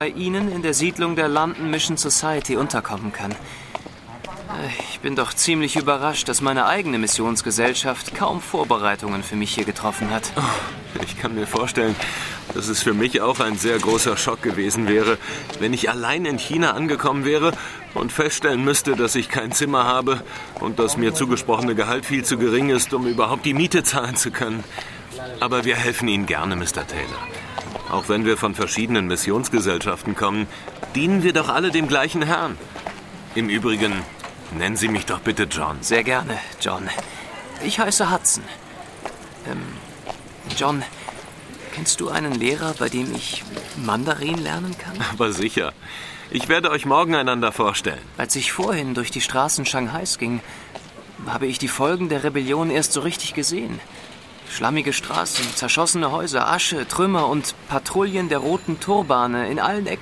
bei Ihnen in der Siedlung der London Mission Society unterkommen kann. Ich bin doch ziemlich überrascht, dass meine eigene Missionsgesellschaft kaum Vorbereitungen für mich hier getroffen hat. Ich kann mir vorstellen, dass es für mich auch ein sehr großer Schock gewesen wäre, wenn ich allein in China angekommen wäre und feststellen müsste, dass ich kein Zimmer habe und das mir zugesprochene Gehalt viel zu gering ist, um überhaupt die Miete zahlen zu können. Aber wir helfen Ihnen gerne, Mr. Taylor. Auch wenn wir von verschiedenen Missionsgesellschaften kommen, dienen wir doch alle dem gleichen Herrn. Im Übrigen, nennen Sie mich doch bitte John. Sehr gerne, John. Ich heiße Hudson. John, kennst du einen Lehrer, bei dem ich Mandarin lernen kann? Aber sicher. Ich werde euch morgen einander vorstellen. Als ich vorhin durch die Straßen Shanghais ging, habe ich die Folgen der Rebellion erst so richtig gesehen. Schlammige Straßen, zerschossene Häuser, Asche, Trümmer und Patrouillen der roten Turbane in allen Ecken.